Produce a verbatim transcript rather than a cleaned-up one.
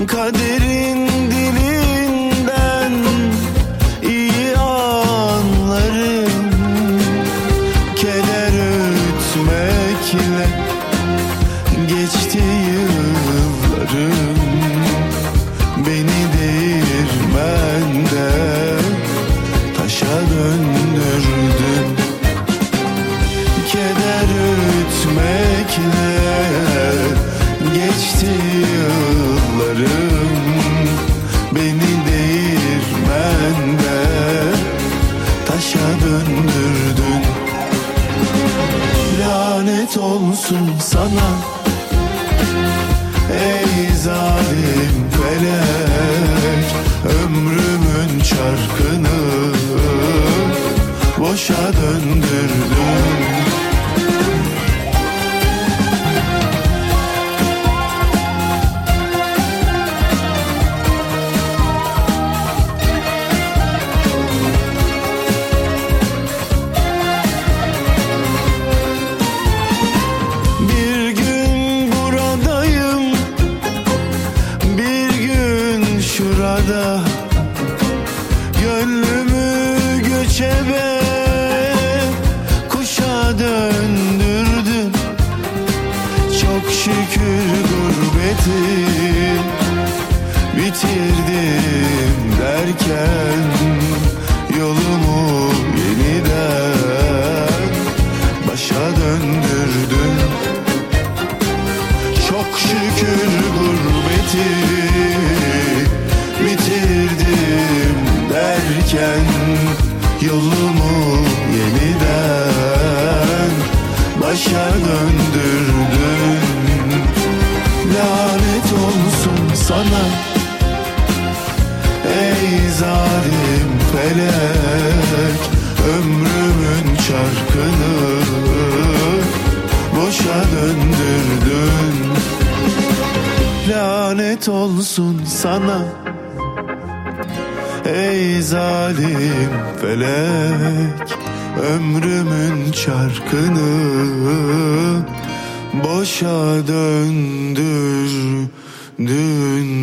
Kaderin dilinden iyi anlarım. Keder ötmekle geçti yıllarım. Beni değirmende taşa döndürdün. Keder ötmekle geçti yıllarım. Beni değirmende taşa döndürdün. Lanet olsun sana ey zalim felek. Ömrümün çarkını boşa döndürdün. Bir gün buradayım, bir gün şurada. Gönlümü göçebe kuşa döndürdün. Çok şükür gurbeti bitirdim derken yolumu yeniden başa döndürdün. Çok şükür gurbeti bitirdim derken yolumu yeniden başa döndürdün. Lanet olsun sana ey zalim felek. Ömrümün çarkını boşa döndürdün. Lanet olsun sana ey zalim felek. Ömrümün çarkını boşa döndürdün.